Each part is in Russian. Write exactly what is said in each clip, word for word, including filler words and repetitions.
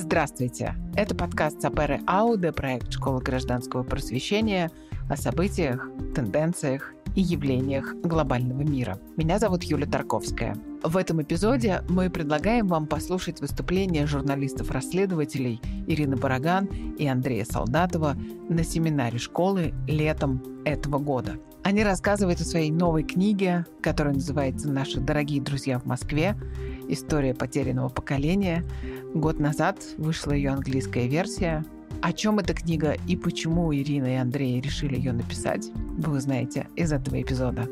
Здравствуйте! Это подкаст Саперы Ауде, проект школы гражданского просвещения о событиях, тенденциях и явлениях глобального мира. Меня зовут Юля Тарковская. В этом эпизоде мы предлагаем вам послушать выступления журналистов-расследователей Ирины Бараган и Андрея Солдатова на семинаре школы летом этого года. Они рассказывают о своей новой книге, которая называется «Наши дорогие друзья в Москве. История потерянного поколения». Год назад вышла ее английская версия. О чем эта книга и почему Ирина и Андрей решили ее написать, вы узнаете из этого эпизода.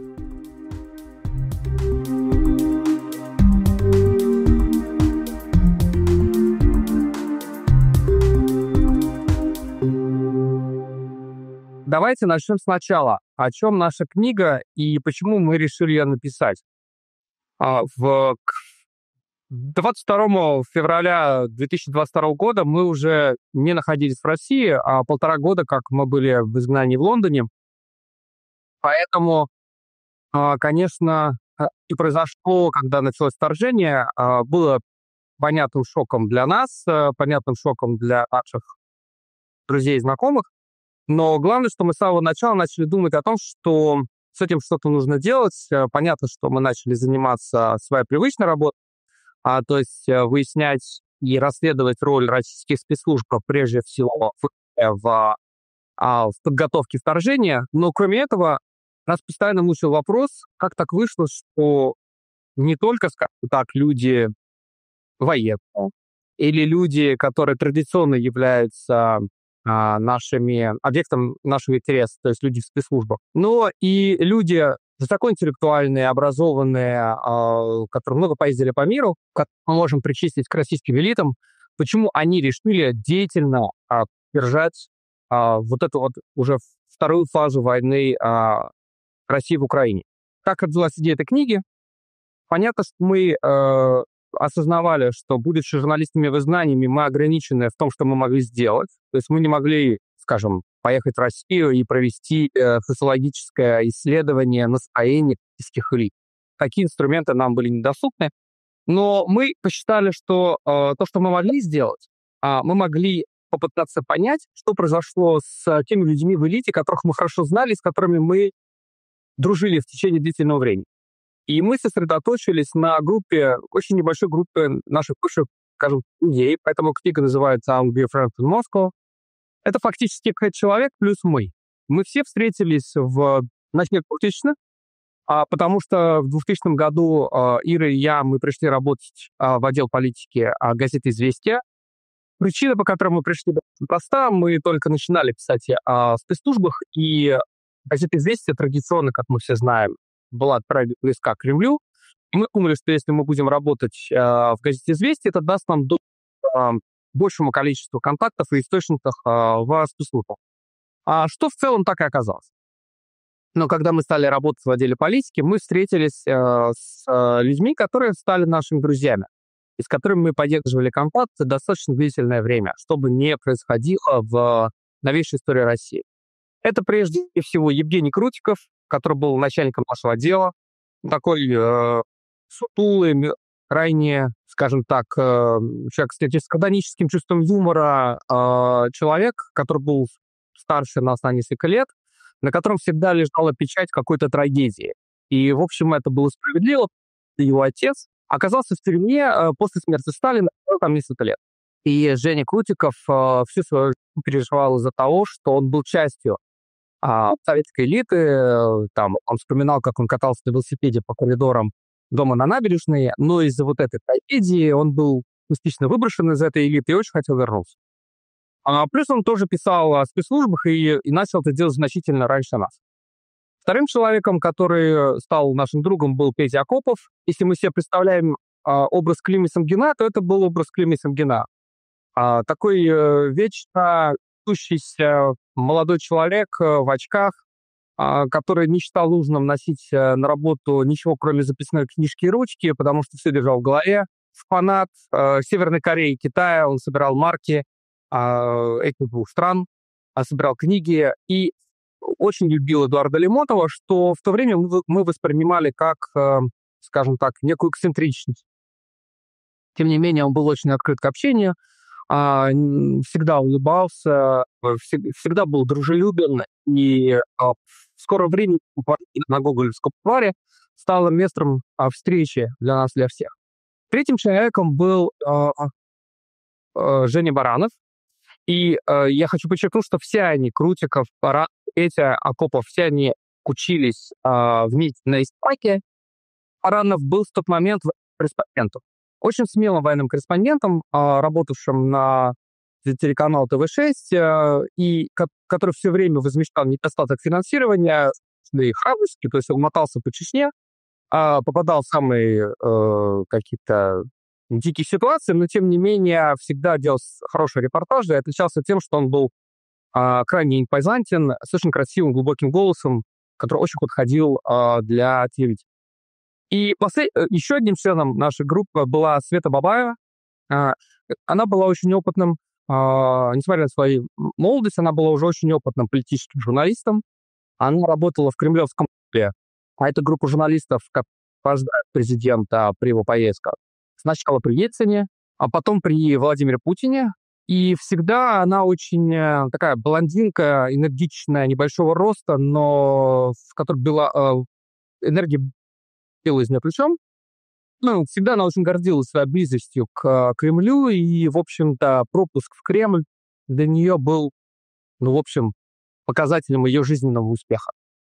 Давайте начнем сначала. О чем наша книга и почему мы решили ее написать? В двадцать второго февраля две тысячи двадцать второго года мы уже не находились в России, а полтора года, как мы были в изгнании в Лондоне. Поэтому, конечно, и произошло, когда началось вторжение, было понятным шоком для нас, понятным шоком для наших друзей и знакомых. Но главное, что мы с самого начала начали думать о том, что с этим что-то нужно делать. Понятно, что мы начали заниматься своей привычной работой, а, то есть выяснять и расследовать роль российских спецслужб, прежде всего в, в, в подготовке вторжения. Но кроме этого, нас постоянно мучил вопрос, как так вышло, что не только, скажем так, люди военные или люди, которые традиционно являются нашими объектом нашего интереса, то есть люди в спецслужбах, но и люди высокоинтеллектуальные, образованные, которые много поездили по миру, как мы можем причислить к российским элитам, почему они решили деятельно держать вот эту вот уже вторую фазу войны России в Украине. Как родилась идея этой книги? Понятно, что мы осознавали, что, будучи журналистами в изгнании, мы ограничены в том, что мы могли сделать. То есть мы не могли, скажем, поехать в Россию и провести э, социологическое исследование настроения российских элит. Такие инструменты нам были недоступны. Но мы посчитали, что э, то, что мы могли сделать, э, мы могли попытаться понять, что произошло с теми людьми в элите, которых мы хорошо знали, с которыми мы дружили в течение длительного времени. И мы сосредоточились на группе, очень небольшой группе наших бывших, скажем, людей, поэтому книга называется «I'll be a friend in Moscow». Это фактически пять человек плюс мы. Мы все встретились в начале двухтысячных, а, потому что в двухтысячном году а, Ира и я, мы пришли работать а, в отдел политики а, газеты «Известия». Причина, по которой мы пришли, проста. Мы только начинали писать о спецслужбах, и газета «Известия» традиционно, как мы все знаем, была отправлена близка к Кремлю. И мы думали, что если мы будем работать э, в газете «Известия», это даст нам до, э, большему количеству контактов и источников э, в спецслужбах. А что в целом так и оказалось. Но когда мы стали работать в отделе политики, мы встретились э, с э, людьми, которые стали нашими друзьями, и с которыми мы поддерживали контакт достаточно длительное время, чтобы не происходило в новейшей истории России. Это прежде всего Евгений Крутиков, который был начальником нашего отдела, такой э, сутулый, крайне, скажем так, э, человек с сардоническим чувством юмора, э, человек, который был старше нас на несколько лет, на котором всегда лежала печать какой-то трагедии. И, в общем, это было справедливо. Его отец оказался в тюрьме э, после смерти Сталина, там несколько лет. И Женя Крутиков э, всю свою жизнь переживал из-за того, что он был частью А советской элиты, там, он вспоминал, как он катался на велосипеде по коридорам дома на набережной, но из-за вот этой трагедии он был частично выброшен из этой элиты и очень хотел вернуться. А плюс он тоже писал о спецслужбах и, и начал это делать значительно раньше нас. Вторым человеком, который стал нашим другом, был Петя Акопов. Если мы себе представляем а, образ Клима Самгина, то это был образ Клима Самгина. А, такой а, вечно тущийся молодой человек в очках, который не считал нужным носить на работу ничего, кроме записной книжки и ручки, потому что все держал в голове. Фанат Северной Кореи и Китая, он собирал марки этих двух стран, собирал книги и очень любил Эдуарда Лемотова, что в то время мы воспринимали как, скажем так, некую эксцентричность. Тем не менее, он был очень открыт к общению, а, н- всегда улыбался, э, всег- всегда был дружелюбен, и а, в скором времени на Гоголевском бульваре стало местом а, встречи для нас, для всех. Третьим человеком был а, а, Женя Баранов, и э, я хочу подчеркнуть, что все они, Крутиков, Баранов, Петя, Акопов, все они учились а, вместе на истфаке. Баранов был в тот момент в- корреспондентом. Очень смелым военным корреспондентом, а, работавшим на телеканал тэ вэ шесть, э, и ко- который все время возмещал недостаток финансирования и храбрости, то есть он мотался по Чечне, а, попадал в самые э, какие-то дикие ситуации, но тем не менее всегда делал с- хорошие репортажи и отличался тем, что он был а, крайне импозантен, с очень красивым, глубоким голосом, который очень подходил а, для телевидения. И послед... э, еще одним членом нашей группы была Света Бабаева. А, э, Она была очень опытным, а, несмотря на свою м- молодость, она была уже очень опытным политическим журналистом. Она работала в Кремлевском клубе, а это группа журналистов, как сопровождает президента при его поездках. Сначала при Ельцине, а потом при Владимире Путине. И всегда она очень э, такая блондинка, энергичная, небольшого роста, но в которой была э, энергия била из нее ключом. Ну, всегда она очень гордилась своей близостью к э, Кремлю, и, в общем-то, пропуск в Кремль для нее был, ну, в общем, показателем ее жизненного успеха.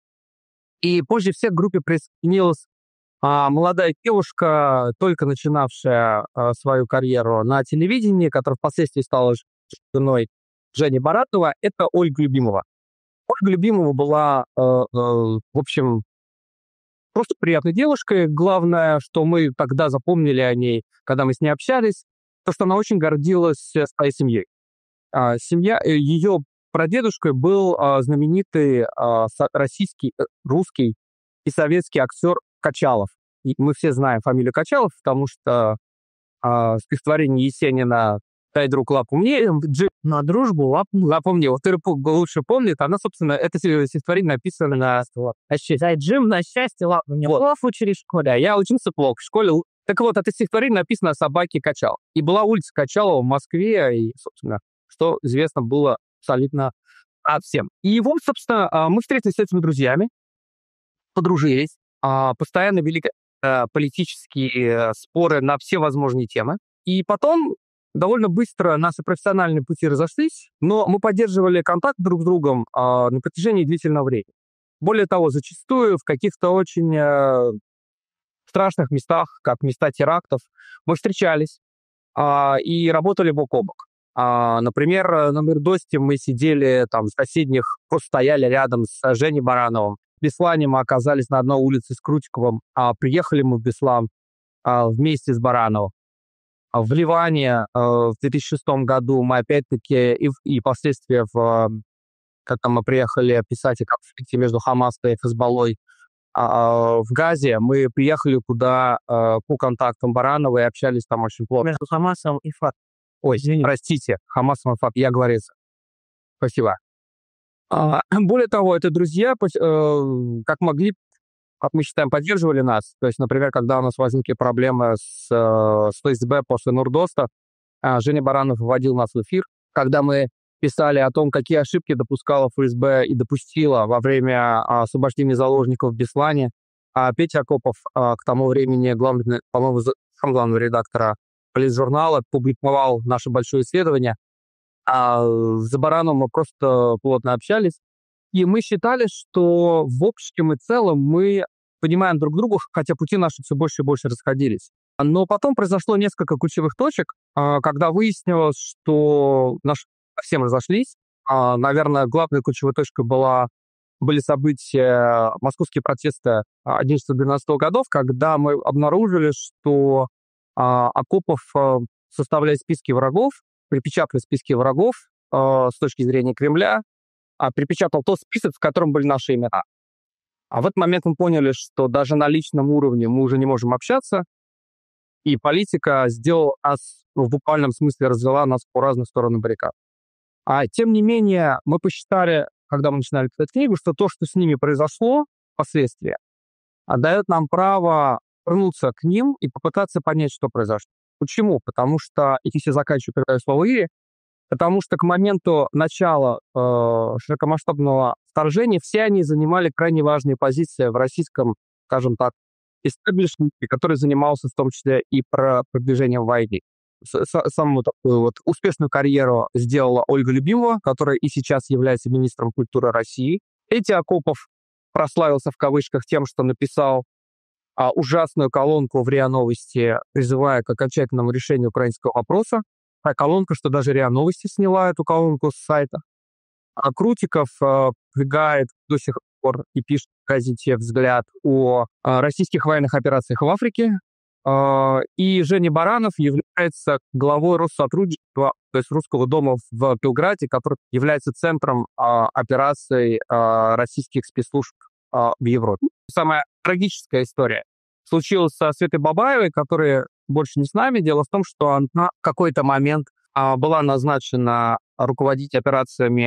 И позже всех к группе присоединилась а, молодая девушка, только начинавшая а, свою карьеру на телевидении, которая впоследствии стала ж- женой Жени Баратова, это Ольга Любимова. Ольга Любимова была, э, э, в общем, просто приятной девушкой. Главное, что мы тогда запомнили о ней, когда мы с ней общались, то, что она очень гордилась э, своей семьей. А, семья, э, ее прадедушкой был а, знаменитый а, со- российский, э, русский и советский актер Качалов. И мы все знаем фамилию Качалов, потому что а, стихотворение Есенина «Дай, друг, лапу мне, Джи на дружбу, лапу, лапу мне». Вот Тырпук лучше помнит, она, собственно, это си- стихотворение написано на... А щи- «Дай, Джим, на счастье, лапу мне». Вот. Лапу через школе. Да, я учился плохо в школе. Л- Так вот, это стихотворение написано о собаке Качалов. И была улица Качалова в Москве, и, собственно, что известно было абсолютно от всем. И вот, собственно, а, мы встретились с этими друзьями, подружились, а, постоянно вели э, политические э, споры на все возможные темы. И потом довольно быстро наши профессиональные пути разошлись, но мы поддерживали контакт друг с другом а, на протяжении длительного времени. Более того, зачастую в каких-то очень э, страшных местах, как места терактов, мы встречались а, и работали бок о бок. А, например, э, на Мирдосте мы сидели там в соседних, просто стояли рядом с э, Женей Барановым. В Беслане мы оказались на одной улице с Крутиковым, а приехали мы в Беслан а, вместе с Барановым. А в Ливане э, в две тысячи шестом году мы опять-таки и, в- и последствия, в, э, когда мы приехали писать о конфликте между Хамасом и Хезболлой а, в Газе, мы приехали туда э, по контактам Баранова и общались там очень плотно. Между Хамасом и Фат. Ой, извините. Простите, Хамасом и Фат, я говорится. Спасибо. А, более того, это друзья, пос- э, как могли, как мы считаем, поддерживали нас. То есть, например, когда у нас возникли проблемы с, э, с эф эс бэ после Нурдоста, а, Женя Баранов вводил нас в эфир. Когда мы писали о том, какие ошибки допускала эф эс бэ и допустила во время а, освобождения заложников в Беслане, а Петя Акопов, а, к тому времени главный, по-моему, за- сам главного редактора политжурнала, публиковал наше большое исследование. А с Барановым мы просто плотно общались. И мы считали, что в общем и целом мы понимаем друг друга, хотя пути наши все больше и больше расходились. Но потом произошло несколько ключевых точек, а, когда выяснилось, что наши совсем разошлись. А, Наверное, главной ключевой точкой была, были события, московские протесты одиннадцатого-двенадцатого годов, когда мы обнаружили, что а, Акопов а, составляет списки врагов, припечатывает списки врагов а, с точки зрения Кремля, а припечатал тот список, в котором были наши имена. А в этот момент мы поняли, что даже на личном уровне мы уже не можем общаться, и политика сделала нас, ну, в буквальном смысле развела нас по разных сторонам баррикад. А тем не менее, мы посчитали, когда мы начинали писать книгу, что то, что с ними произошло впоследствии, дает нам право вернуться к ним и попытаться понять, что произошло. Почему? Потому что, и все заканчиваю, передаю слово Ире, потому что к моменту начала э, широкомасштабного вторжения все они занимали крайне важные позиции в российском, скажем так, истеблишменте, который занимался в том числе и про продвижением войны. С- с- Самую такую вот успешную карьеру сделала Ольга Любимова, которая и сейчас является министром культуры России. Эти Акопов прославился в кавычках тем, что написал а, ужасную колонку в РИА Новости, призывая к окончательному решению украинского вопроса. А колонка, что даже РИА Новости сняла эту колонку с сайта. А Крутиков э, продвигает до сих пор и пишет в газете «Взгляд» о э, российских военных операциях в Африке. Э, и Женя Баранов является главой Россотрудничества, то есть Русского дома в Белграде, который является центром э, операций э, российских спецслужб э, в Европе. Самая трагическая история случилась со Светой Бабаевой, которая больше не с нами. Дело в том, что она в какой-то момент а, была назначена руководить операциями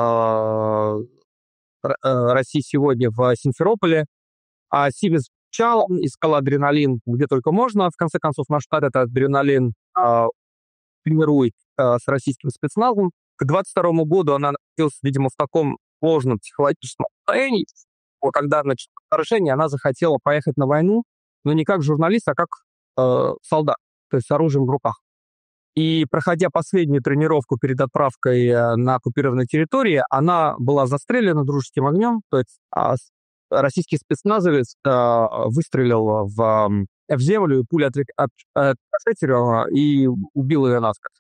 а, Р- а, России сегодня в Симферополе. А Сивис чал, искала адреналин где только можно. В конце концов, наш штат этот адреналин а, тренирует а, с российским спецназом. К двадцать второму году она находилась, видимо, в таком сложном психологическом состоянии, вот когда началось вторжение, она захотела поехать на войну, но не как журналист, а как э, солдат, то есть с оружием в руках. И проходя последнюю тренировку перед отправкой э, на оккупированной территории, она была застрелена дружеским огнем, то есть а, с- российский спецназовец э, выстрелил в, э, в землю, и пуля отре- от- отработала и убил ее насмерть.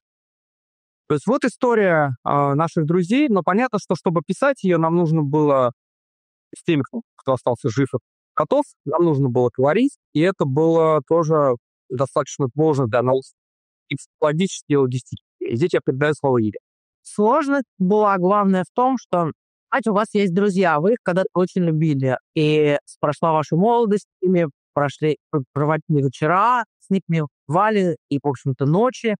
То есть вот история э, наших друзей, но понятно, что чтобы писать ее, нам нужно было с теми, кто, кто остался жив от котов, нам нужно было говорить, и это было тоже достаточно сложно для нас и психологически, и логистически. И здесь я передаю слово Ире. Сложность была главная в том, что, знаете, у вас есть друзья, вы их когда-то очень любили, и прошла ваша молодость, с ними прошли, пр- проводили вечера, с ними вали и, в общем-то, ночи,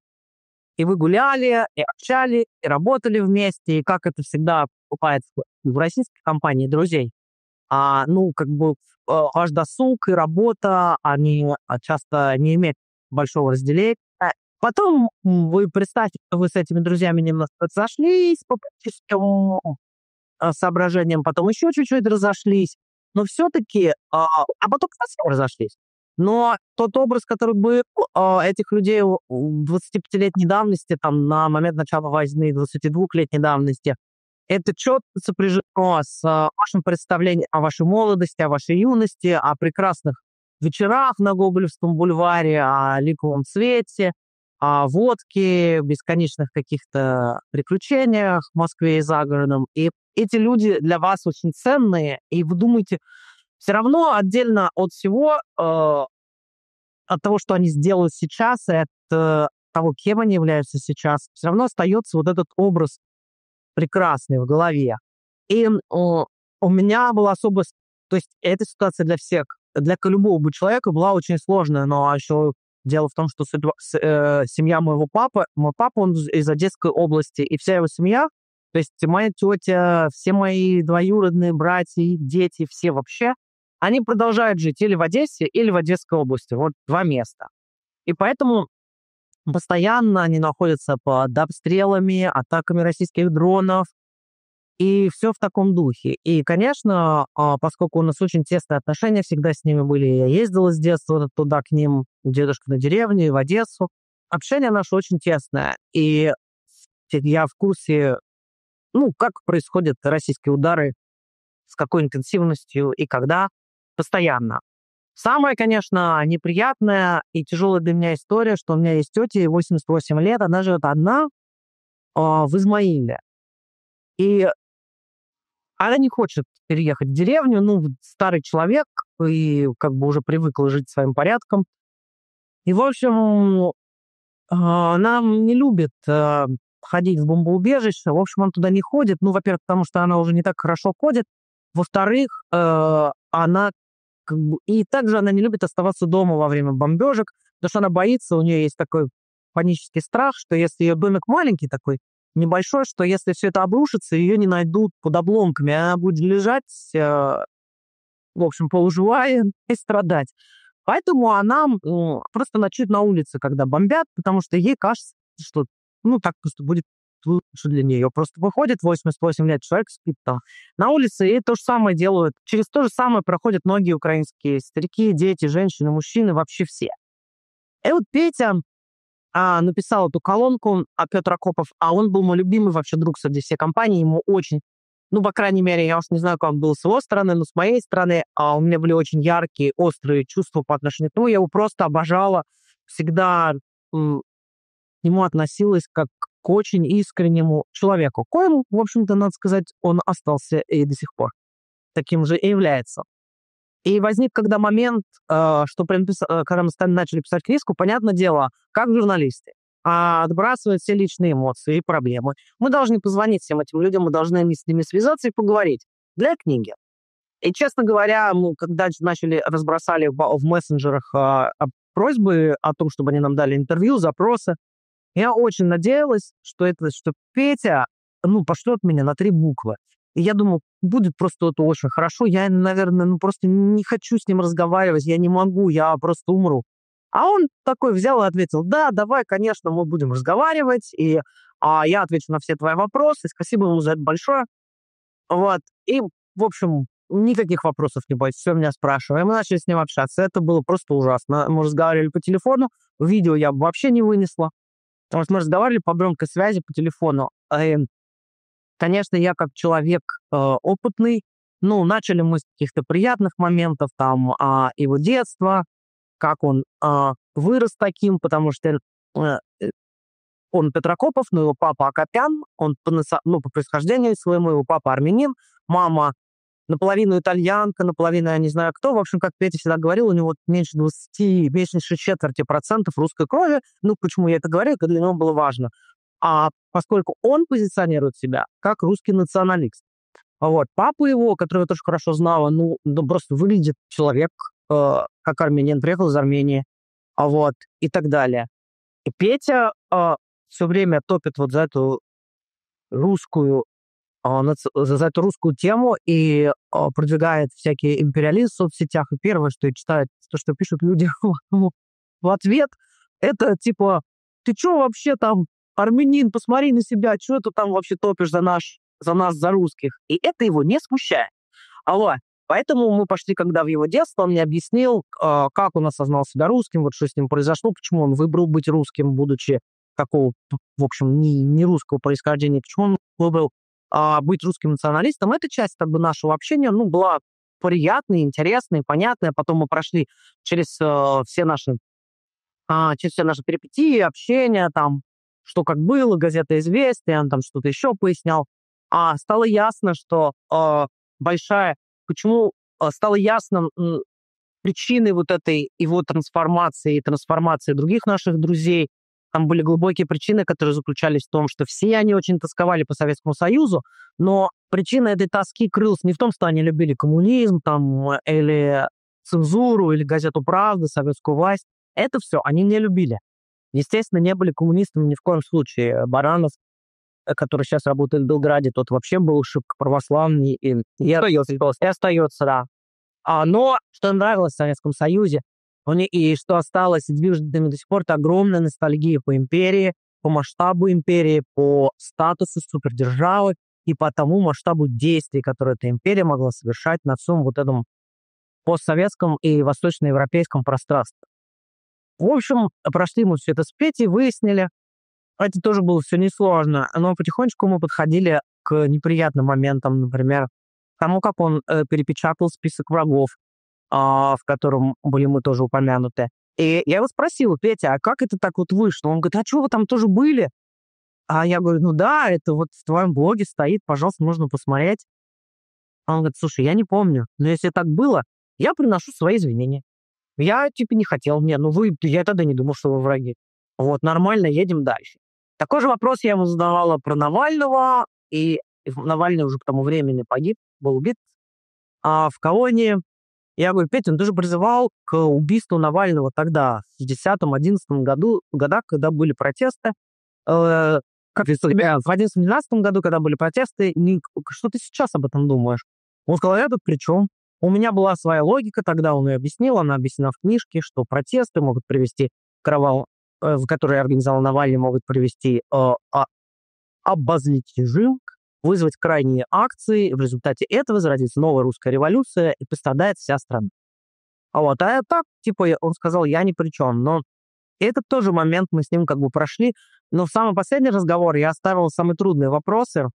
и вы гуляли, и общались, и работали вместе, и как это всегда бывает в в российской компании друзей. А, ну, как бы э, ваш досуг и работа, они а, часто не имеют большого разделения. А Потом м, вы представьте, что вы с этими друзьями немножко разошлись по политическим а, соображениям, потом еще чуть-чуть разошлись, но все-таки, а, а потом совсем разошлись. Но тот образ, который был а, этих людей у- у двадцатипятилетней давности, там, на момент начала войны, двадцатидвухлетней давности, это четко сопряжено с а, вашим представлением о вашей молодости, о вашей юности, о прекрасных вечерах на Гоголевском бульваре, о ликовом цвете, о водке, бесконечных каких-то приключениях в Москве и за городом. И эти люди для вас очень ценные, и вы думаете, все равно отдельно от всего, э, от того, что они сделают сейчас, и от э, того, кем они являются сейчас, все равно остается вот этот образ прекрасный в голове. И о, у меня была особо... с- То есть эта ситуация для всех, для к- любого бы человека была очень сложная, но еще дело в том, что ситуа- с- э, семья моего папы, мой папа, он из из Одесской области, и вся его семья, то есть моя тетя, все мои двоюродные братья, их дети, все вообще, они продолжают жить или в Одессе, или в Одесской области. Вот два места. И поэтому постоянно они находятся под обстрелами, атаками российских дронов, и все в таком духе. И, конечно, а, поскольку у нас очень тесные отношения всегда с ними были, я ездила с детства туда к ним, у дедушки на деревню, и в Одессу. Общение наше очень тесное. И я в курсе, ну, как происходят российские удары, с какой интенсивностью и когда, постоянно. Самая, конечно, неприятная и тяжелая для меня история, что у меня есть тетя, ей восемьдесят восемь лет, она живет одна а, в Измаиле. И она не хочет переехать в деревню, ну, вот старый человек, и как бы уже привыкла жить своим порядком. И, в общем, а, она не любит а, ходить в бомбоубежище. В общем, он туда не ходит. Ну, во-первых, потому что она уже не так хорошо ходит. Во-вторых, э, она как бы... И также она не любит оставаться дома во время бомбежек, потому что она боится, у нее есть такой панический страх, что если ее домик маленький такой, небольшой, что если все это обрушится, ее не найдут под обломками, она будет лежать, э, в общем, полуживая и страдать. Поэтому она м, просто ночует на улице, когда бомбят, потому что ей кажется, что ну так просто будет лучше для нее. Просто выходит восемьдесят восемь лет, человек спит там на улице, и то же самое делают. Через то же самое проходят многие украинские старики, дети, женщины, мужчины, вообще все. И вот Петя а, написал эту колонку, а Петр Акопов, а он был мой любимый вообще друг среди всей компании, ему очень, ну, по крайней мере, я уж не знаю, как он был с его стороны, но с моей стороны а, у меня были очень яркие, острые чувства по отношению к нему, я его просто обожала, всегда м, к нему относилась как к очень искреннему человеку, коему, в общем-то, надо сказать, он остался и до сих пор таким же и является. И возник когда момент, э, что при напис- э, когда мы стали, начали писать книжку, понятное дело, как журналисты, а, отбрасывать все личные эмоции и проблемы. Мы должны позвонить всем этим людям, мы должны с ними связаться и поговорить для книги. И, честно говоря, мы когда начали, разбросали в, в мессенджерах а, а, просьбы о том, чтобы они нам дали интервью, запросы, я очень надеялась, что это, что Петя, ну, пошлет меня на три буквы. И я думаю, будет просто это очень хорошо. Я, наверное, ну, просто не хочу с ним разговаривать, я не могу, я просто умру. А он такой взял и ответил, да, давай, конечно, мы будем разговаривать, и а, я отвечу на все твои вопросы, спасибо ему за это большое. Вот, и, в общем, никаких вопросов не бойтесь, все меня спрашивай. Мы начали с ним общаться, это было просто ужасно. Мы разговаривали по телефону, видео я бы вообще не вынесла. Потому что мы разговаривали по громкой связи, по телефону. И, конечно, я как человек э, опытный, ну, начали мы с каких-то приятных моментов, там, а, его детства, как он а, вырос таким, потому что э, э, он Петракопов, но его папа Акопян, он по, наци- ну, по происхождению своему, его папа армянин, мама наполовину итальянка, наполовину я не знаю кто. В общем, как Петя всегда говорил, у него меньше двадцати, меньше четверти процентов русской крови. Ну, почему я это говорю, это для него было важно. А поскольку он позиционирует себя как русский националист. Вот. Папа его, которого я тоже хорошо знала, ну, ну просто выглядит человек э, как армянин, приехал из Армении, а вот, и так далее. И Петя э, все время топит вот за эту русскую а, нац- за эту русскую тему и а, продвигает всякие империализм в соцсетях. И первое, что я читаю, то, что пишут люди в ответ, это типа, ты чё вообще там, армянин, посмотри на себя, чё ты там вообще топишь за, наш, за нас, за русских? И это его не смущает. Алло. Поэтому мы пошли, когда в его детство, он мне объяснил, а, как он осознал себя русским, вот что с ним произошло, почему он выбрал быть русским, будучи такого, в общем, не, не русского происхождения, почему он выбрал а, быть русским националистом. Эта часть как бы нашего общения, ну, была приятной, интересной, понятной. Потом мы прошли через э, все наши, а, через все наши перипетии, общения, там, что как было, газета «Известия», он там что-то еще пояснял. А стало ясно, что э, большая... Почему э, стало ясно м, причиной вот этой его трансформации и трансформации других наших друзей. Там были глубокие причины, которые заключались в том, что все они очень тосковали по Советскому Союзу, но причина этой тоски крылась не в том, что они любили коммунизм там, или цензуру, или газету «Правда», советскую власть. Это все они не любили. Естественно, не были коммунистами ни в коем случае. Баранов, э, который сейчас работает в Белграде, тот вообще был шибко православный и, и остается, и остается, да. А, но что им нравилось в Советском Союзе, у них, и что осталось и движет ими до сих пор, это огромная ностальгия по империи, по масштабу империи, по статусу супердержавы и по тому масштабу действий, которые эта империя могла совершать на всем вот этом постсоветском и восточноевропейском пространстве. В общем, прошли мы все это с Петей, выяснили. Это тоже было все несложно, но потихонечку мы подходили к неприятным моментам, например, тому, как он э, перепечатал список врагов, а, в котором были мы тоже упомянуты. И я его спросила: Петя, а как это так вот вышло? Он говорит: а что, вы там тоже были? А я говорю: ну да, это вот в твоем блоге стоит, пожалуйста, можно посмотреть. А он говорит: слушай, я не помню, но если так было, я приношу свои извинения. Я типа не хотел, не, ну вы, я тогда не думал, что вы враги. Вот, нормально, едем дальше. Такой же вопрос я ему задавала про Навального, и Навальный уже к тому времени погиб, был убит. А в колонии я говорю: Петя, он тоже призывал к убийству Навального тогда, в десятом-одиннадцатом году, годах, когда были протесты. Э, как ты, в одиннадцатом-двенадцатом году, когда были протесты, не, что ты сейчас об этом думаешь? Он сказал: я тут при чем? У меня была своя логика, тогда он ее объяснил, она объяснена в книжке, что протесты могут привести к кровавому, э, в которые организовал Навальный, могут привести э, а, обозлить режим, вызвать крайние акции, и в результате этого зародится новая русская революция, и пострадает вся страна. А вот, а так, типа, я- он сказал, я ни при чем. Но этот тоже момент мы с ним как бы прошли. Но в самый последний разговор я оставил самые трудные вопросы.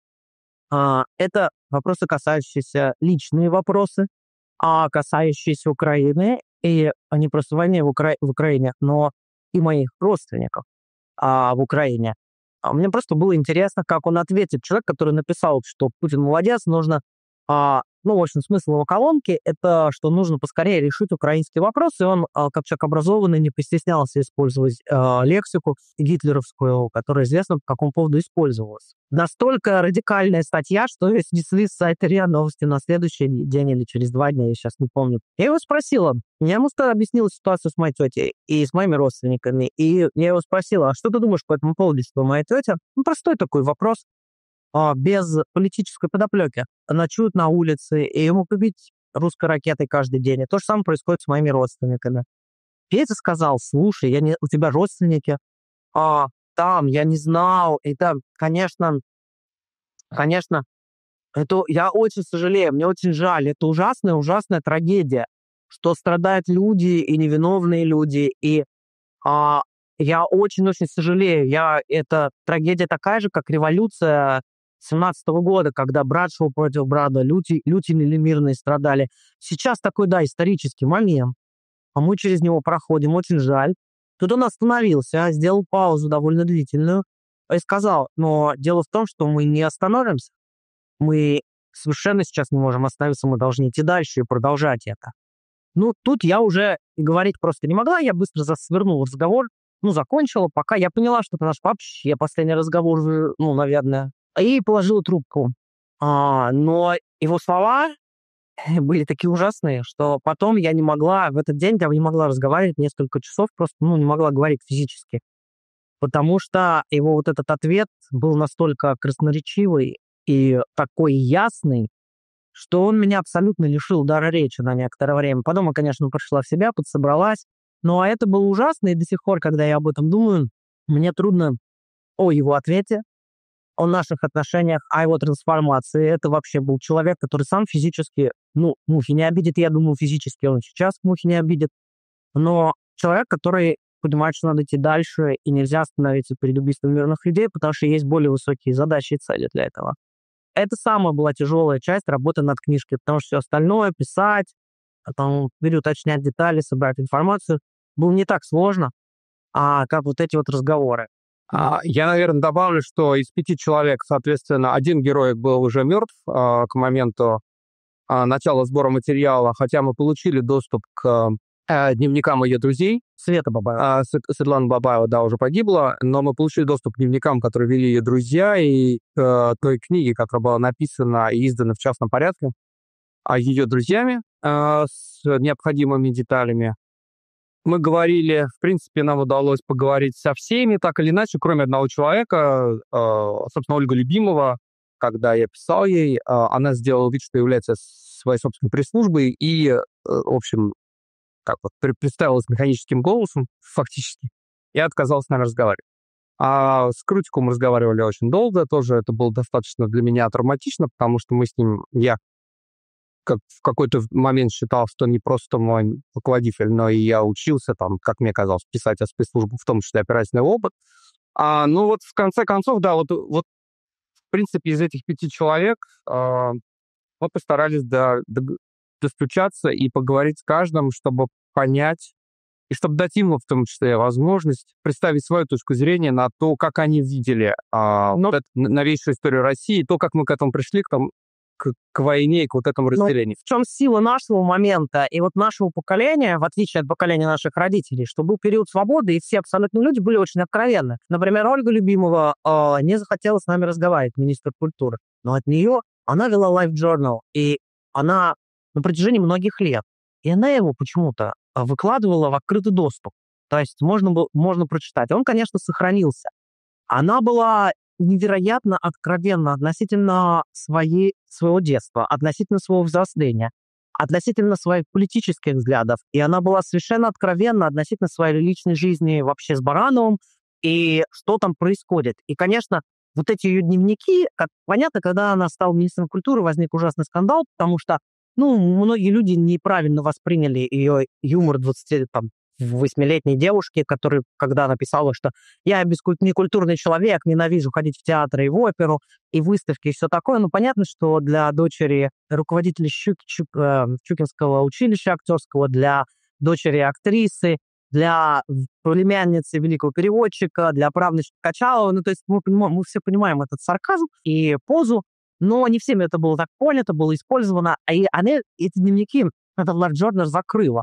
А, это вопросы, касающиеся личные вопросы, а касающиеся Украины, и а не просто войны в, Укра- в Украине, но и моих родственников а, в Украине. А мне просто было интересно, как он ответит. Человек, который написал, что Путин молодец, нужно... а, ну, в общем, смысл его колонки — это что нужно поскорее решить украинский вопрос, и он, а, как человек образованный, не постеснялся использовать а, лексику гитлеровскую, которая известна, по какому поводу использовалась. Настолько радикальная статья, что ее снесли с сайта РИА Новости на следующий день или через два дня, я сейчас не помню. Я его спросила, я ему ста- объяснила ситуацию с моей тетей и с моими родственниками, и я его спросила, а что ты думаешь по этому поводу, что моя тетя? Ну, простой такой вопрос, а, без политической подоплеки. Ночуют на улице, и ему побить русской ракетой каждый день. И то же самое происходит с моими родственниками. Петя сказал, слушай, я не... у тебя родственники, а там, я не знал, это, конечно, конечно, это я очень сожалею, мне очень жаль, это ужасная, ужасная трагедия, что страдают люди и невиновные люди, и а, я очень-очень сожалею, я, это трагедия такая же, как революция семнадцатого года, когда брат шел против брата, люди, люди мирные страдали. Сейчас такой, да, исторический момент, а мы через него проходим, очень жаль. Тут он остановился, сделал паузу довольно длительную и сказал, но дело в том, что мы не остановимся, мы совершенно сейчас не можем остановиться, мы должны идти дальше и продолжать это. Ну, тут я уже и говорить просто не могла, я быстро зас- свернула разговор, ну, закончила, пока я поняла, что это наш вообще последний разговор, уже, ну, наверное, и положила трубку. А, но его слова были такие ужасные, что потом я не могла, в этот день я не могла разговаривать несколько часов, просто, ну, не могла говорить физически, потому что его вот этот ответ был настолько красноречивый и такой ясный, что он меня абсолютно лишил дара речи на некоторое время. Потом я, конечно, пришла в себя, подсобралась. Но это было ужасно, и до сих пор, когда я об этом думаю, мне трудно о его ответе, о наших отношениях, о его трансформации. Это вообще был человек, который сам физически, ну, мухи не обидит, я думаю, физически он сейчас мухи не обидит, но человек, который понимает, что надо идти дальше, и нельзя остановиться перед убийством мирных людей, потому что есть более высокие задачи и цели для этого. Это самая была тяжелая часть работы над книжкой, потому что все остальное, писать, потом переуточнять детали, собрать информацию, было не так сложно, а как вот эти вот разговоры. А, Я, наверное, добавлю, что из пяти человек, соответственно, один герой был уже мертв а, к моменту а, начала сбора материала, хотя мы получили доступ к а, дневникам ее друзей. Света Бабаева. А, Свет- Светлана Бабаева, да, уже погибла, но мы получили доступ к дневникам, которые вели ее друзья, и э, той книге, которая была написана и издана в частном порядке, а ее друзьями э, с необходимыми деталями. Мы говорили, в принципе, нам удалось поговорить со всеми, так или иначе, кроме одного человека, э, собственно, Ольга Любимова. Когда я писал ей, э, она сделала вид, что является своей собственной пресс-службой и, э, в общем, как вот, при- представилась механическим голосом, фактически, и отказалась с нами разговаривать. А с Крутиком мы разговаривали очень долго, тоже это было достаточно для меня травматично, потому что мы с ним, я как в какой-то момент считал, что не просто мой руководитель, но и я учился, там, как мне казалось, писать о спецслужбах, в том числе оперативный опыт. А, ну вот в конце концов, да, вот, вот в принципе из этих пяти человек а, мы постарались до, до- достучаться и поговорить с каждым, чтобы понять, и чтобы дать им, в том числе, возможность представить свою точку зрения на то, как они видели а, Но- вот эту новейшую историю России, то, как мы к этому пришли, к, тому, к, к войне и к вот этому Но разделению. в чем сила нашего момента и вот нашего поколения, в отличие от поколения наших родителей, что был период свободы, и все абсолютно люди были очень откровенны. Например, Ольга Любимова э, не захотела с нами разговаривать, министр культуры, но от нее она вела Life Journal, и она на протяжении многих лет, и она его почему-то э, выкладывала в открытый доступ. То есть можно, было, можно прочитать. Он, конечно, сохранился. Она была невероятно откровенна относительно своей, своего детства, относительно своего взросления, относительно своих политических взглядов. И она была совершенно откровенна относительно своей личной жизни вообще с Барановым и что там происходит. И, конечно, вот эти ее дневники, как понятно, когда она стала министром культуры, возник ужасный скандал, потому что, ну, многие люди неправильно восприняли ее юмор двадцативосьмилетней девушки, которая, когда она писала, что я бескуль... некультурный человек, ненавижу ходить в театр и в оперу, и выставки, и все такое. Ну, понятно, что для дочери руководителя Щук... Щук... э, Щукинского училища актерского, для дочери актрисы, для племянницы великого переводчика, для правнучки Качалова. Ну, то есть мы, понимаем, мы все понимаем этот сарказм и позу, но не всеми это было так понято, было использовано. И они, эти дневники, это LiveJournal закрыла.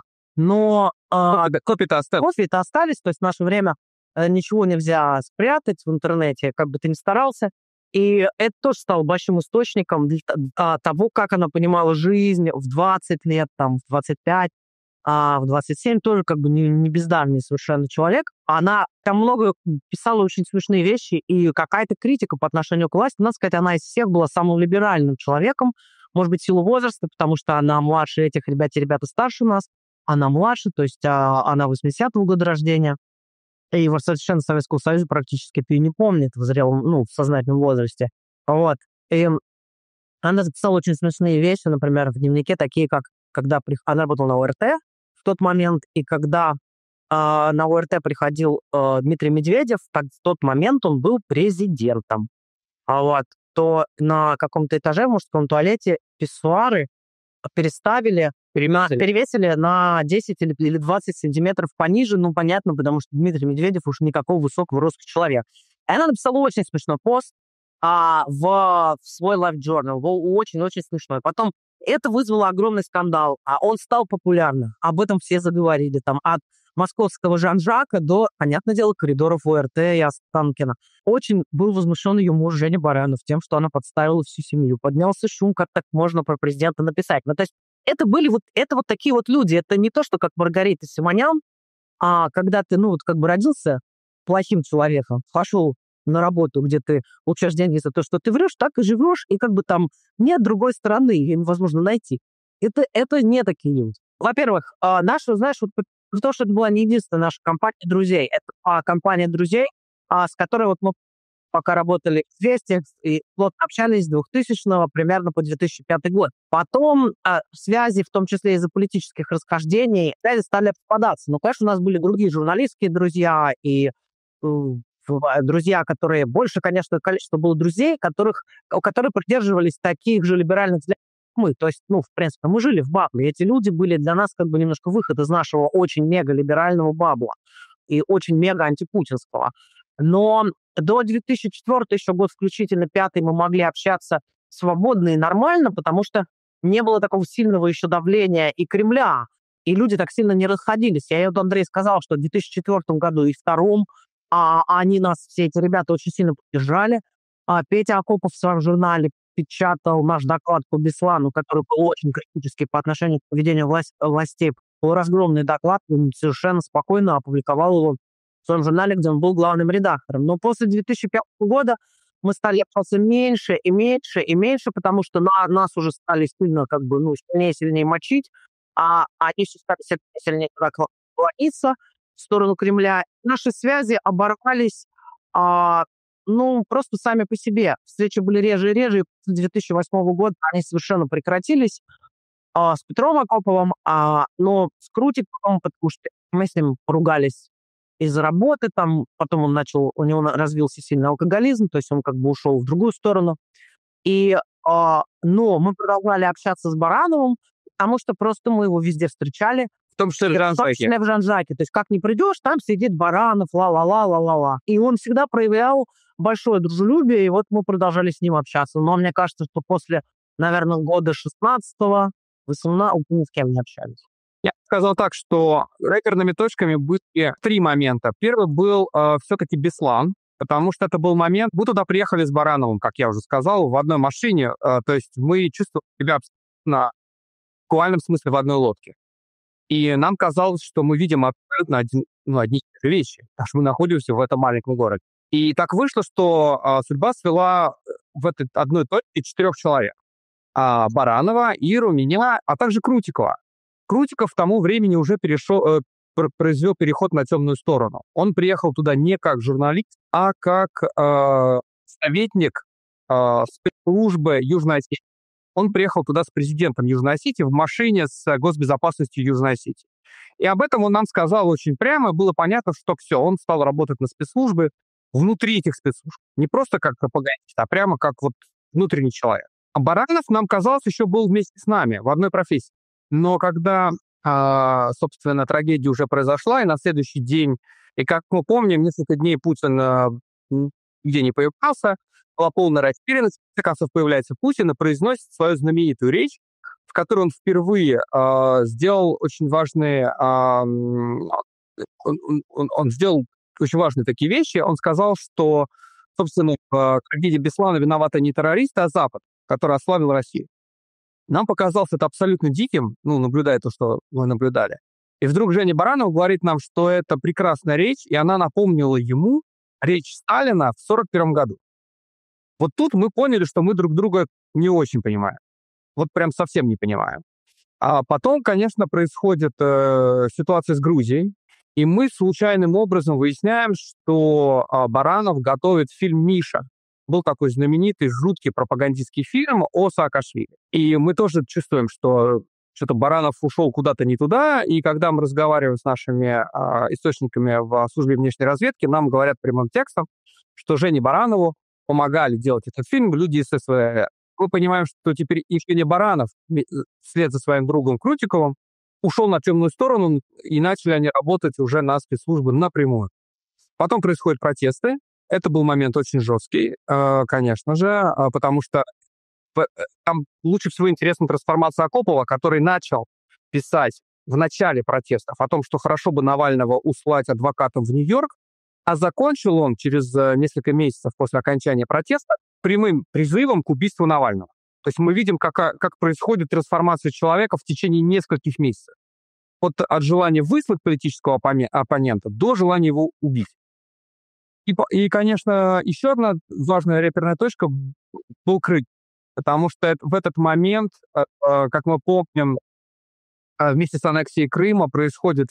Но А, да, копии-то остались. копии-то остались, то есть в наше время э, ничего нельзя спрятать в интернете, как бы ты ни старался. И это тоже стало большим источником для т- а, того, как она понимала жизнь в двадцать лет, там, в двадцать пять, а в двадцать семь тоже как бы не, не бездарный совершенно человек. Она там много писала очень смешные вещи, и какая-то критика по отношению к власти. Надо сказать, она из всех была самым либеральным человеком, может быть, в силу возраста, потому что она младше этих ребят, и ребята старше нас, она младше, то есть а, она восьмидесятого года рождения, и его совершенно Советского Союза практически ты и не помнит в зрелом, ну, в сознательном возрасте. Вот. И она записала очень смешные вещи, например, в дневнике, такие как, когда при- она работала на ОРТ в тот момент, и когда а, на ОРТ приходил а, Дмитрий Медведев, так в тот момент он был президентом. А вот, то на каком-то этаже в мужском туалете писсуары переставили, на- Переместили. перевесили на десять или, или двадцать сантиметров пониже, ну, понятно, потому что Дмитрий Медведев уж никакого высокого роста человек. И она написала очень смешной пост а, в, в свой LiveJournal, был очень-очень смешной. Потом это вызвало огромный скандал, а он стал популярным. Об этом все заговорили, там, от московского Жан-Жака до, понятное дело, коридоров ОРТ и Останкина. Очень был возмущен ее муж Женя Баранов тем, что она подставила всю семью. Поднялся шум, как так можно про президента написать. Ну, то есть это были вот, это вот такие вот люди. Это не то, что как Маргарита Симонян, а когда ты, ну, вот как бы родился плохим человеком, пошел на работу, где ты получаешь деньги за то, что ты врешь, так и живешь, и как бы там нет другой стороны, ее невозможно найти. Это, это не такие люди. Во-первых, а, наша, знаешь, вот п- то, что это была не единственная наша компания друзей, это а, компания друзей, а, с которой вот мы пока работали в «Известиях» и плотно общались с двухтысячного примерно по две тысячи пятый год. Потом а, связи, в том числе из-за политических расхождений, связи стали распадаться. Но, конечно, у нас были другие журналистские друзья и э, в- друзья, которые... Больше, конечно, количество было друзей, которых, у которых придерживались таких же либеральных взглядов, как мы. То есть, ну, в принципе, мы жили в бабле. Эти люди были для нас как бы немножко выход из нашего очень мега-либерального бабла и очень мега-антипутинского. Но до две тысячи четвёртого, еще год включительно, пятый, мы могли общаться свободно и нормально, потому что не было такого сильного еще давления и Кремля, и люди так сильно не расходились. Я вот Андрей сказал, что в две тысячи четвёртом году и втором а, они нас, все эти ребята, очень сильно поддержали. А, Петя Акопов в своем журнале печатал наш доклад по Беслану, который был очень критический по отношению к поведению власть, властей. Был разгромный доклад, он совершенно спокойно опубликовал его в своем журнале, где он был главным редактором. Но после две тысячи пятого года мы стали общаться меньше и меньше и меньше, потому что на нас уже стали сильно, как бы, ну, сильнее сильнее мочить, а они все стали сильнее сильнее туда клониться в сторону Кремля. Наши связи оборвались, а, ну, просто сами по себе. Встречи были реже и реже, и после две тысячи восьмого года они совершенно прекратились а, с Петром Акоповым, а, но с Крутиковым, потому что мы с ним поругались из-за работы, там, потом он начал, у него на- развился сильный алкоголизм, то есть он как бы ушел в другую сторону. И, а, но мы продолжали общаться с Барановым, потому что просто мы его везде встречали, В том числе в в том Жан-Жаке. числе в Жан-Жаке. То есть как не придешь, там сидит Баранов, ла-ла-ла, ла-ла-ла. И он всегда проявлял большое дружелюбие, и вот мы продолжали с ним общаться. Но мне кажется, что после, наверное, года шестнадцатого, восемнадцатого ни с кем не общались. Я бы сказал так, что реперными точками были три момента. Первый был э, все-таки Беслан, потому что это был момент... Мы туда приехали с Барановым, как я уже сказал, в одной машине. э, то есть мы чувствовали себя абсолютно, в буквальном смысле в одной лодке. И нам казалось, что мы видим абсолютно один, ну, одни и те же вещи, потому что мы находимся в этом маленьком городе. И так вышло, что э, судьба свела в этой одной точке четырех человек. а, Баранова, Иру, меня, а также Крутикова. Крутиков к тому времени уже перешел, э, пр- произвел переход на темную сторону. Он приехал туда не как журналист, а как э, советник э, спецслужбы Южной Осетии. Он приехал туда с президентом Южной Осетии в машине с э, госбезопасностью Южной Осетии. И об этом он нам сказал очень прямо. Было понятно, что все, он стал работать на спецслужбы внутри этих спецслужб. Не просто как пропагандист, а прямо как вот внутренний человек. А Баранов, нам казалось, еще был вместе с нами в одной профессии. Но когда, а, собственно, трагедия уже произошла, и на следующий день, и как мы помним, несколько дней Путин а, м, нигде не появлялся, была полная растерянность, в конце концов появляется Путин и произносит свою знаменитую речь, в которой он впервые а, сделал очень важные, а, м, он, он- он- он сделал очень важные такие вещи. Он сказал, что, собственно, в трагедии Беслана виноваты не террористы, а Запад, который ослабил Россию. Нам показалось это абсолютно диким, ну, наблюдая то, что мы наблюдали. И вдруг Женя Баранов говорит нам, что это прекрасная речь, и она напомнила ему речь Сталина в сорок первом году. Вот тут мы поняли, что мы друг друга не очень понимаем. Вот прям совсем не понимаем. А потом, конечно, происходит э, ситуация с Грузией, и мы случайным образом выясняем, что а, Баранов готовит фильм «Миша». Был такой знаменитый, жуткий пропагандистский фильм о Саакашвили. И мы тоже чувствуем, что что-то Баранов ушел куда-то не туда, и когда мы разговариваем с нашими а, источниками в службе внешней разведки, нам говорят прямым текстом, что Жене Баранову помогали делать этот фильм люди из СВР. Мы понимаем, что теперь и Женя Баранов ме- вслед за своим другом Крутиковым ушел на темную сторону, и начали они работать уже на спецслужбы напрямую. Потом происходят протесты. Это был момент очень жесткий, э, конечно же, а, потому что п- э, там лучше всего интересна трансформация Акопова, который начал писать в начале протестов о том, что хорошо бы Навального услать адвокатом в Нью-Йорк, а закончил он через э, несколько месяцев после окончания протеста прямым призывом к убийству Навального. То есть мы видим, как, а, как происходит трансформация человека в течение нескольких месяцев. Вот от желания выслать политического оппоне- оппонента до желания его убить. И, по- и, конечно, еще одна важная реперная точка был Крым, потому что это- в этот момент, э, э, как мы помним, э, вместе с аннексией Крыма происходит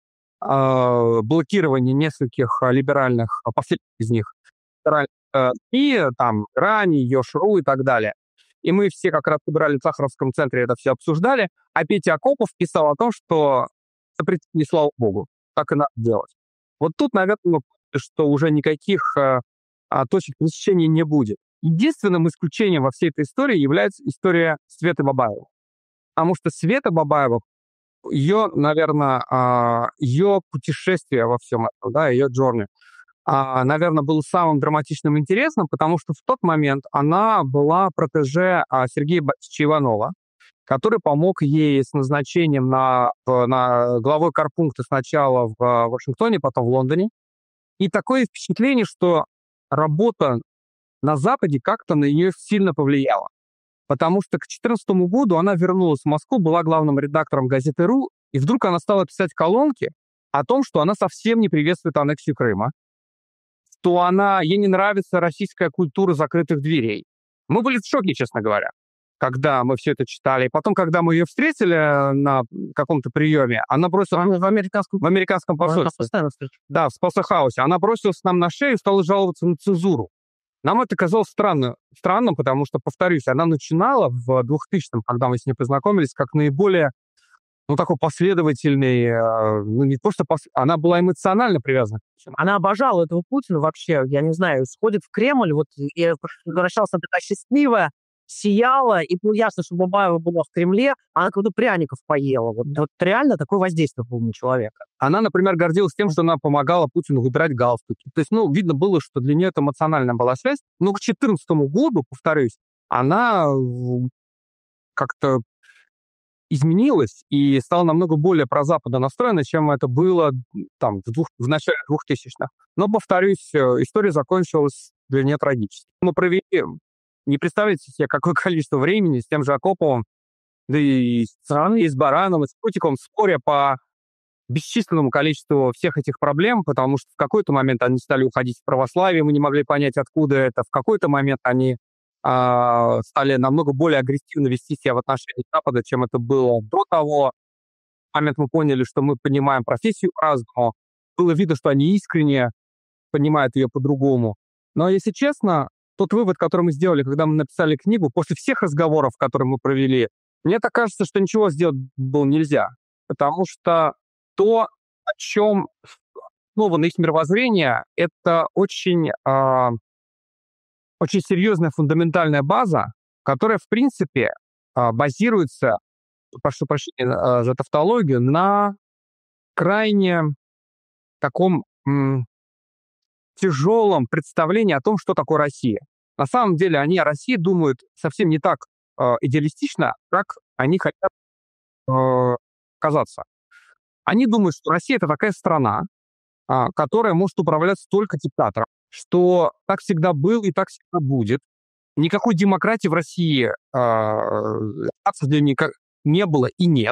э, блокирование нескольких э, либеральных, а последних из них, либеральных, э, и там Рани, Йошру и так далее. И мы все как раз собирали в Сахаровском центре, это все обсуждали, а Петя Акопов писал о том, что запретить не слава богу, так и надо делать. Вот тут, наверное, мы поняли, что уже никаких э, а, точек пересечения не будет. Единственным исключением во всей этой истории является история Светы Бабаевой. Потому что Света Бабаева, ее, наверное, ее путешествие во всем этом, да, ее джорни, наверное, было самым драматичным и интересным, потому что в тот момент она была протеже а, Сергея Борисовича Иванова, который помог ей с назначением на, в- на главой корпункта сначала в а, Вашингтоне, потом в Лондоне. И такое впечатление, что работа на Западе как-то на нее сильно повлияла. Потому что к две тысячи четырнадцатому году она вернулась в Москву, была главным редактором газеты «Ру», и вдруг она стала писать колонки о том, что она совсем не приветствует аннексию Крыма, что она, ей не нравится российская культура закрытых дверей. Мы были в шоке, честно говоря, когда мы все это читали. И потом, когда мы ее встретили э, на каком-то приеме, она бросила В американском в американском она посольстве. постоянно встречается. Да, в Спасахаусе. Она бросилась нам на шею и стала жаловаться на цензуру. Нам это казалось странно, странным, потому что, повторюсь, она начинала в двухтысячном, когда мы с ней познакомились, как наиболее, ну, такой последовательный, э, ну, не просто, пос- она была эмоционально привязана к Путину. Она обожала этого Путина вообще, я не знаю, сходит в Кремль, вот я возвращалась, она такая счастливая, сияла, и было ясно, что Бабаева была в Кремле, она как будто пряников поела. Вот, вот реально такое воздействие было на человека. Она, например, гордилась тем, что она помогала Путину выбирать галстуки. То есть, ну, видно было, что для нее это эмоциональная была связь. Но к две тысячи четырнадцатому году, повторюсь, она м, как-то изменилась и стала намного более прозападно настроена, чем это было м, там в, двух, в начале двухтысячных. Но, повторюсь, э, история закончилась для нее трагически. Мы провели, не представляете себе, какое количество времени с тем же Акоповым, да и с, и с Барановым, и с Крутиковым, споря по бесчисленному количеству всех этих проблем, потому что в какой-то момент они стали уходить в православие, мы не могли понять, откуда это. В какой-то момент они а, стали намного более агрессивно вести себя в отношении Запада, чем это было до того. В момент мы поняли, что мы понимаем профессию по-разному. Было видно, что они искренне понимают ее по-другому. Но, если честно, тот вывод, который мы сделали, когда мы написали книгу, после всех разговоров, которые мы провели, мне так кажется, что ничего сделать было нельзя. Потому что то, о чем основано их мировоззрение, это очень, э, очень серьезная фундаментальная база, которая, в принципе, э, базируется, прошу прощения э, за тавтологию, на крайне таком м, тяжелом представлении о том, что такое Россия. На самом деле они о России думают совсем не так э, идеалистично, как они хотят э, казаться. Они думают, что Россия — это такая страна, а, которая может управляться только диктатором, что так всегда был и так всегда будет. Никакой демократии в России э, для них не было и нет.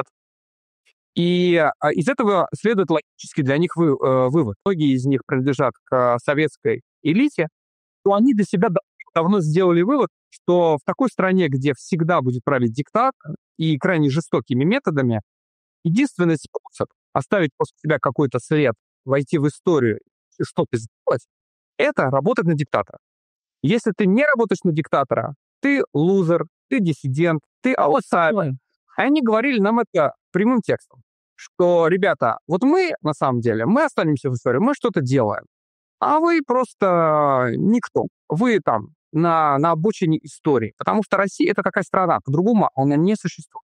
И э, из этого следует логически для них вы, э, вывод. Многие из них принадлежат к советской элите, то они для себя давно сделали вывод, что в такой стране, где всегда будет править диктатор и крайне жестокими методами, единственный способ оставить после себя какой-то след, войти в историю и что-то сделать, это работать на диктатора. Если ты не работаешь на диктатора, ты лузер, ты диссидент, ты аутсайдер. Они говорили нам это прямым текстом, что, ребята, вот мы, на самом деле, мы останемся в истории, мы что-то делаем, а вы просто никто. Вы там на, на обочине истории, потому что Россия — это такая страна, по-другому она не существует.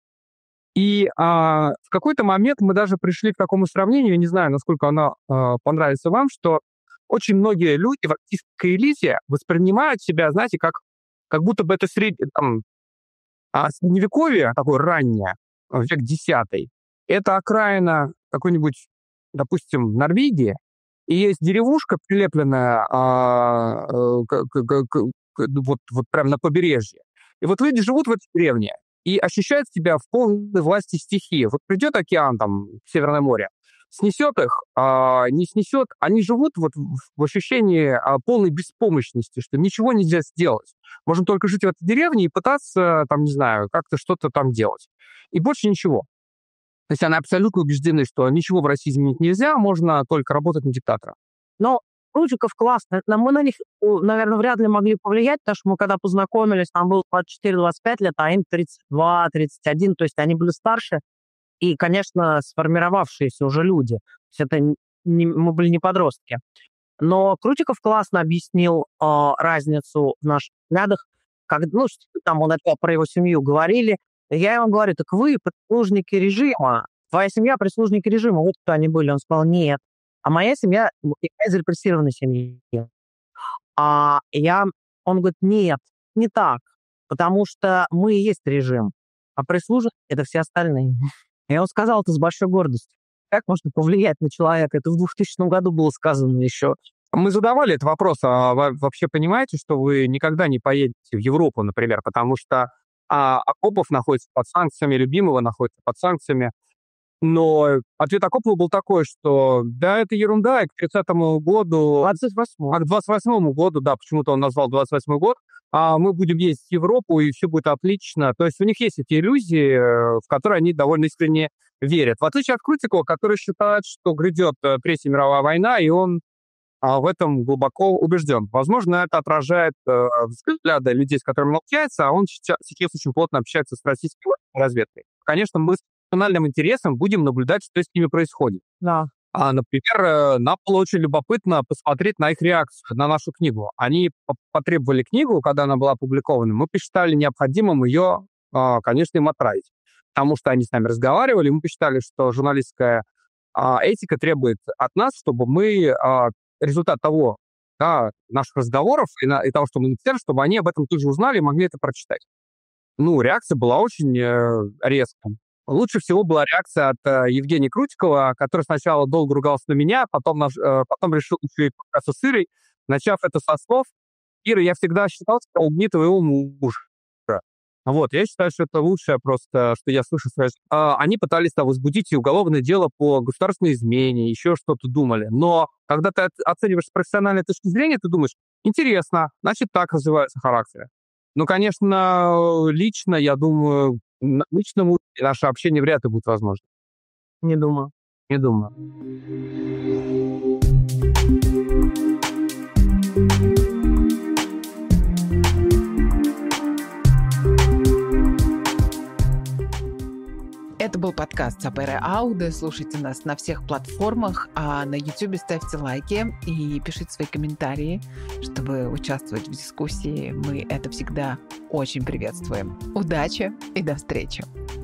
И а, в какой-то момент мы даже пришли к такому сравнению, я не знаю, насколько оно а, понравится вам, что очень многие люди в российской элите воспринимают себя, знаете, как, как будто бы это среднее, там, а, средневековье, такое раннее, век десятый, это окраина какой-нибудь, допустим, Норвегии, и есть деревушка, прилепленная а, к, к, к, к, вот, вот прямо на побережье. И вот люди живут в этой деревне и ощущают себя в полной власти стихии. Вот придет океан, там, Северное море, снесет их, а, не снесет, они живут вот в, в ощущении а, полной беспомощности, что ничего нельзя сделать. Можем только жить в этой деревне и пытаться, там, не знаю, как-то что-то там делать. И больше ничего. То есть они абсолютно убеждены, что ничего в России изменить нельзя, можно только работать на диктатора. Но Рудиков классно. Но мы на них, наверное, вряд ли могли повлиять, потому что мы когда познакомились, нам было двадцать четыре - двадцать пять лет, а им тридцать два - тридцать один, то есть они были старше и, конечно, сформировавшиеся уже люди. То есть это не, мы были не подростки. Но Крутиков классно объяснил э, разницу в наших взглядах. Как, ну, там он это про его семью говорили. Я ему говорю, так вы прислужники режима, твоя семья прислужники режима, вот кто они были. Он сказал, нет. А моя семья из репрессированной семьи. А я, он говорит, нет, не так, потому что мы и есть режим, а прислужники — это все остальные. И он сказал это с большой гордостью. Как можно повлиять на человека? Это в двухтысячном году было сказано еще. Мы задавали этот вопрос, а вы вообще понимаете, что вы никогда не поедете в Европу, например, потому что а, Акопов находится под санкциями, Любимова находится под санкциями. Но ответ Акопова был такой, что да, это ерунда, и к тридцатому году... двадцать восьмому. А к двадцать восьмому году, да, почему-то он назвал двадцать восьмой год, а мы будем ездить в Европу, и все будет отлично. То есть у них есть эти иллюзии, в которые они довольно искренне верят. В отличие от Крутикова, который считает, что грядет Третья мировая война, и он а, в этом глубоко убежден. Возможно, это отражает э, взгляды людей, с которыми он общается, а он сейчас, сейчас очень плотно общается с российской разведкой. Конечно, мы с национальным интересом будем наблюдать, что с ними происходит. Да. А, например, нам было очень любопытно посмотреть на их реакцию на нашу книгу. Они потребовали книгу, когда она была опубликована. Мы посчитали необходимым ее, конечно, им отправить. Потому что они с нами разговаривали, мы посчитали, что журналистская этика требует от нас, чтобы мы результат того, да, наших разговоров и, на, и того, что мы написали, чтобы они об этом тоже узнали и могли это прочитать. Ну, реакция была очень э, резкая. Лучше всего была реакция от э, Евгения Крутикова, который сначала долго ругался на меня, потом, наш, э, потом решил еще и покаться с Ирой, начав это со слов: «Ира, я всегда считал, что убни твоего мужа». Вот, я считаю, что это лучшее просто, что я слышу. А, они пытались да, возбудить и уголовное дело по государственной измене, еще что-то думали. Но когда ты оцениваешь с профессиональной точки зрения, ты думаешь, интересно, значит, так развиваются характеры. Ну, конечно, лично, я думаю, на личном уровне наше общение вряд ли будет возможно. Не думаю. Не думаю. Это был подкаст Sapere Aude. Слушайте нас на всех платформах, а на YouTube ставьте лайки и пишите свои комментарии, чтобы участвовать в дискуссии. Мы это всегда очень приветствуем. Удачи и до встречи!